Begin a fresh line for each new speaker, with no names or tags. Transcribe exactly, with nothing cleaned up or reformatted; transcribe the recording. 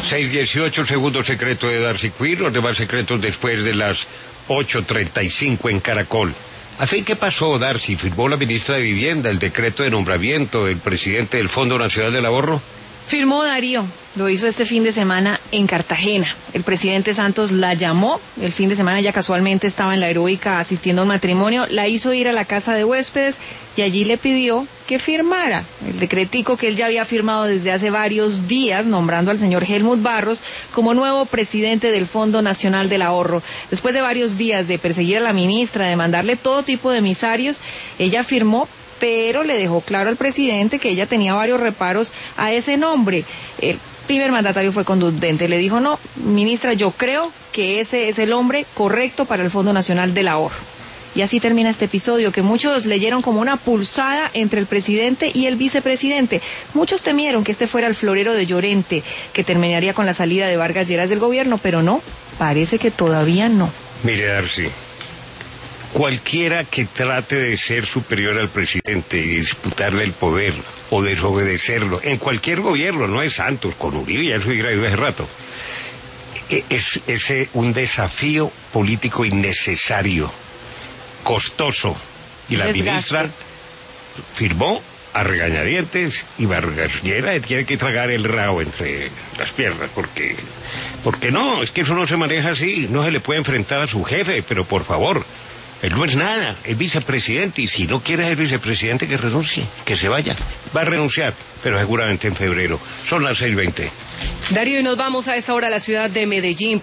seis dieciocho, segundo secreto de Darcy Quinn, los demás secretos después de las ocho treinta y cinco en Caracol. ¿Al fin qué pasó, Darcy? ¿Firmó la ministra de Vivienda el decreto de nombramiento del presidente del Fondo Nacional del Ahorro?
Firmó, Darío, lo hizo este fin de semana en Cartagena. El presidente Santos la llamó, el fin de semana ya casualmente estaba en la Heroica asistiendo a un matrimonio, la hizo ir a la casa de huéspedes y allí le pidió que firmara el decretico que él ya había firmado desde hace varios días, nombrando al señor Helmut Barros como nuevo presidente del Fondo Nacional del Ahorro. Después de varios días de perseguir a la ministra, de mandarle todo tipo de emisarios, ella firmó, pero le dejó claro al presidente que ella tenía varios reparos a ese nombre. El primer mandatario fue contundente, le dijo: no, ministra, yo creo que ese es el hombre correcto para el Fondo Nacional del Ahorro. Y así termina este episodio, que muchos leyeron como una pulsada entre el presidente y el vicepresidente. Muchos temieron que este fuera el florero de Llorente, que terminaría con la salida de Vargas Lleras del gobierno, pero no, parece que todavía no.
Mire, Darcy, cualquiera que trate de ser superior al presidente y disputarle el poder o desobedecerlo, en cualquier gobierno, no es Santos, con Uribe ya eso hubiera ido hace rato, es, es un desafío político innecesario, costoso, y la
Desgaste.
ministra firmó a regañadientes y Vargas Lleras tiene que tragar el rabo entre las piernas, porque, porque no, es que eso no se maneja así, no se le puede enfrentar a su jefe, pero por favor, él no es nada, es vicepresidente, y si no quiere ser vicepresidente, que renuncie, que se vaya. Va a renunciar, pero seguramente en febrero. Son las seis veinte.
Darío, y nos vamos a esta hora a la ciudad de Medellín.